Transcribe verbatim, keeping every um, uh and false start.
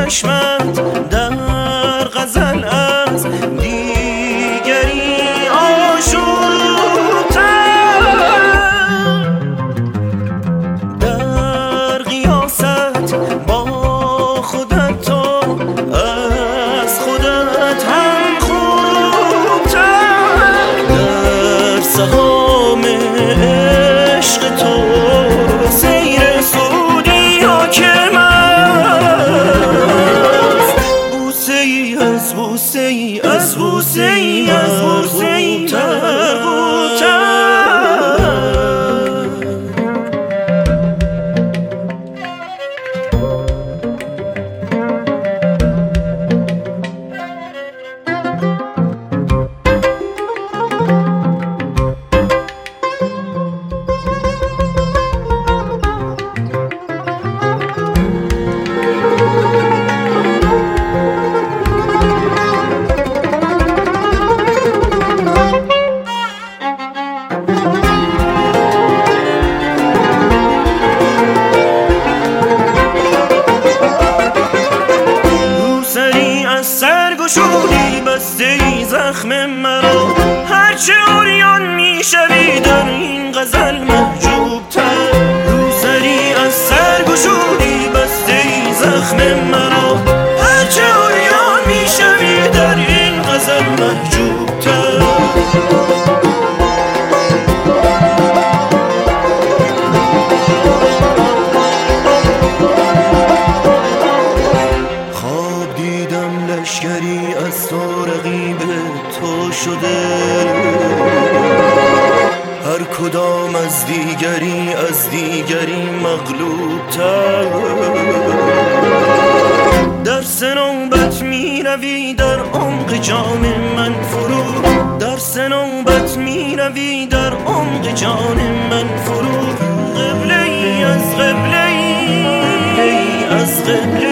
چشمت در غزل از دیگری آشوب‌تر، در قیاست با خودت تو از خودت هم خوب‌تر، در سهام عشق تو سیر سعودی حاکم است، بوسه ای از بوسه ای از بوسه ای از بوسه ای تر بوتر. سرگشودی بسته ای زخم مرا، هرچه عریان میشوی در این غزل محجوب تر، روسری از سرگشودی بسته ای زخم مرا، هرچه عریان میشوی در این غزل محجوب تر. لشکری از تو رقیب تو شده، هر کدام از دیگری از دیگری مغلوب تر، در سنوبت می روی در عمق جان من فرو، در سنوبت می روی در عمق جان من فرو، قبله ای از قبله ای از قبله